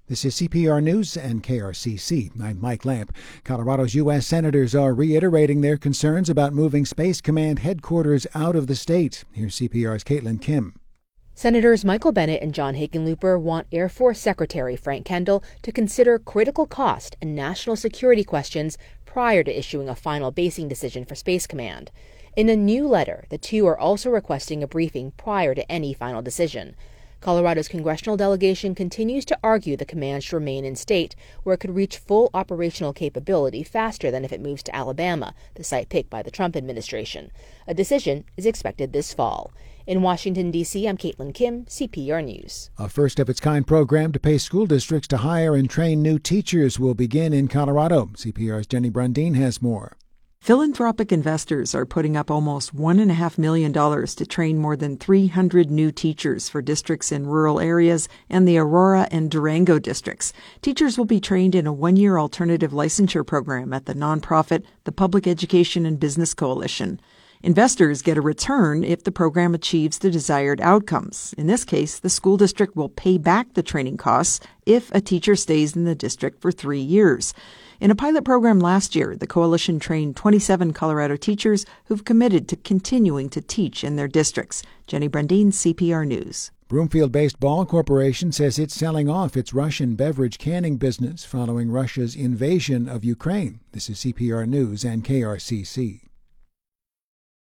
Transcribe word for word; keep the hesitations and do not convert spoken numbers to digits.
This is C P R News and K R C C. I'm Mike Lamp. Colorado's U S senators are reiterating their concerns about moving Space Command headquarters out of the state. Here's C P R's Caitlin Kim. Senators Michael Bennet and John Hickenlooper want Air Force Secretary Frank Kendall to consider critical cost and national security questions prior to issuing a final basing decision for Space Command. In a new letter, the two are also requesting a briefing prior to any final decision. Colorado's congressional delegation continues to argue the command should remain in state, where it could reach full operational capability faster than if it moves to Alabama, the site picked by the Trump administration. A decision is expected this fall. In Washington, D C, I'm Caitlin Kim, C P R News. A first-of-its-kind program to pay school districts to hire and train new teachers will begin in Colorado. C P R's Jenny Brundin has more. Philanthropic investors are putting up almost one point five million dollars to train more than three hundred new teachers for districts in rural areas and the Aurora and Durango districts. Teachers will be trained in a one-year alternative licensure program at the nonprofit, the Public Education and Business Coalition. Investors get a return if the program achieves the desired outcomes. In this case, the school district will pay back the training costs if a teacher stays in the district for three years. In a pilot program last year, the coalition trained twenty-seven Colorado teachers who've committed to continuing to teach in their districts. Jenny Brundin, C P R News. Broomfield-based Ball Corporation says it's selling off its Russian beverage canning business following Russia's invasion of Ukraine. This is C P R News and K R C C.